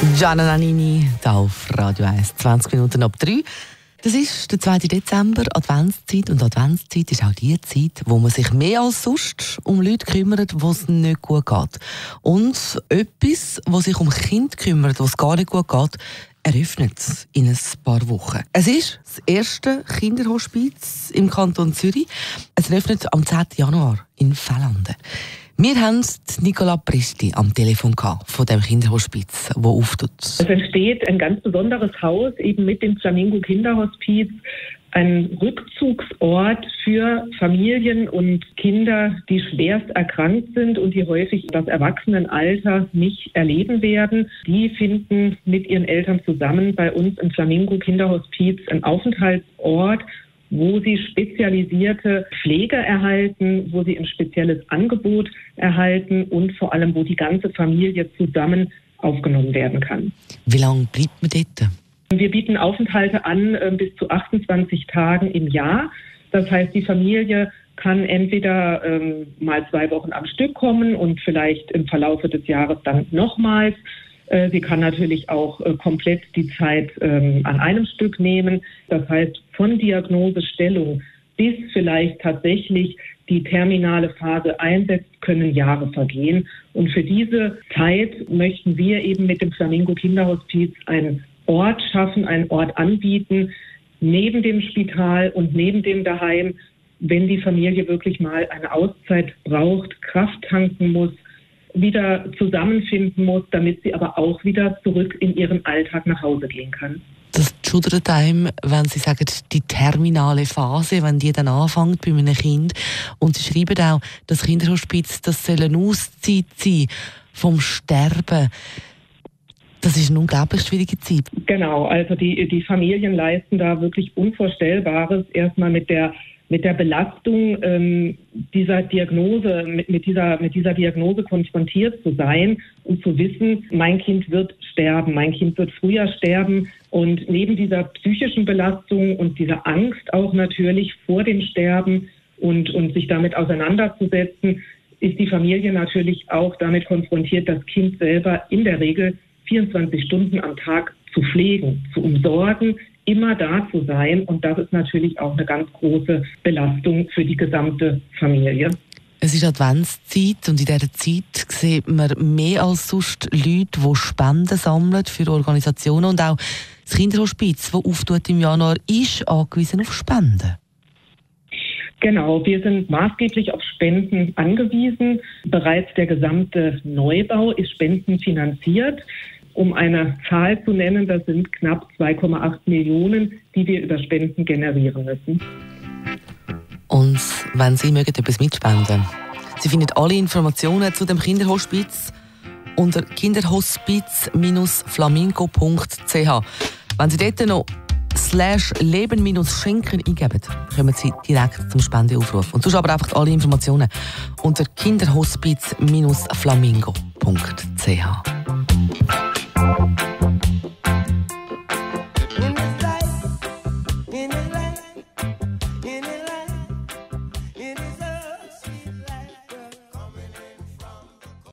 Gianna Nannini, da auf Radio 1, 20 Minuten ab 3. Das ist der 2. Dezember, Adventszeit. Und Adventszeit ist auch die Zeit, wo man sich mehr als sonst um Leute kümmert, wo es nicht gut geht. Und etwas, was sich um Kinder kümmert, wo es gar nicht gut geht, eröffnet in ein paar Wochen. Es ist das erste Kinderhospiz im Kanton Zürich. Es eröffnet am 10. Januar in Fellanden. Wir haben Nicola Pristi am Telefon von dem Kinderhospiz, das auftut. Es entsteht ein ganz besonderes Haus, eben mit dem Flamingo Kinderhospiz, ein Rückzugsort für Familien und Kinder, die schwerst erkrankt sind und die häufig das Erwachsenenalter nicht erleben werden. Die finden mit ihren Eltern zusammen bei uns im Flamingo Kinderhospiz einen Aufenthaltsort, wo sie spezialisierte Pflege erhalten, wo sie ein spezielles Angebot erhalten und vor allem, wo die ganze Familie zusammen aufgenommen werden kann. Wie lange bleibt man dort? Wir bieten Aufenthalte an bis zu 28 Tagen im Jahr. Das heißt, die Familie kann entweder mal 2 Wochen am Stück kommen und vielleicht im Verlauf des Jahres dann nochmals. Sie kann natürlich auch komplett die Zeit an einem Stück nehmen. Das heißt, von Diagnosestellung bis vielleicht tatsächlich die terminale Phase einsetzt, können Jahre vergehen. Und für diese Zeit möchten wir eben mit dem Flamingo Kinderhospiz einen Ort schaffen, einen Ort anbieten, neben dem Spital und neben dem Daheim, wenn die Familie wirklich mal eine Auszeit braucht, Kraft tanken muss, wieder zusammenfinden muss, damit sie aber auch wieder zurück in ihren Alltag nach Hause gehen kann. Das schudert einem, wenn Sie sagen, die terminale Phase, wenn die dann anfängt bei einem Kind. Und Sie schreiben auch, das Kinderhospiz, das soll eine Auszeit sein vom Sterben. Das ist eine unglaublich schwierige Zeit. Genau, also die Familien leisten da wirklich Unvorstellbares. Erstmal mit der Belastung dieser Diagnose, mit dieser Diagnose konfrontiert zu sein und zu wissen, mein Kind wird sterben, mein Kind wird früher sterben. Und neben dieser psychischen Belastung und dieser Angst auch natürlich vor dem Sterben und sich damit auseinanderzusetzen, ist die Familie natürlich auch damit konfrontiert, das Kind selber in der Regel 24 Stunden am Tag zu pflegen, zu umsorgen, immer da zu sein. Und das ist natürlich auch eine ganz große Belastung für die gesamte Familie. Es ist Adventszeit und in dieser Zeit sieht man mehr als sonst Leute, die Spenden sammeln für Organisationen. Und auch das Kinderhospiz, das auftut im Januar, ist angewiesen auf Spenden. Genau, wir sind maßgeblich auf Spenden angewiesen. Bereits der gesamte Neubau ist spendenfinanziert. Um eine Zahl zu nennen, das sind knapp 2,8 Millionen, die wir über Spenden generieren müssen. Und wenn Sie mögen, etwas mitspenden. Sie finden alle Informationen zu dem Kinderhospiz unter kinderhospiz-flamingo.ch. Wenn Sie dort noch /Leben-Schenken eingeben, kommen Sie direkt zum Spendeaufruf. Und sonst aber einfach alle Informationen unter kinderhospiz-flamingo.ch.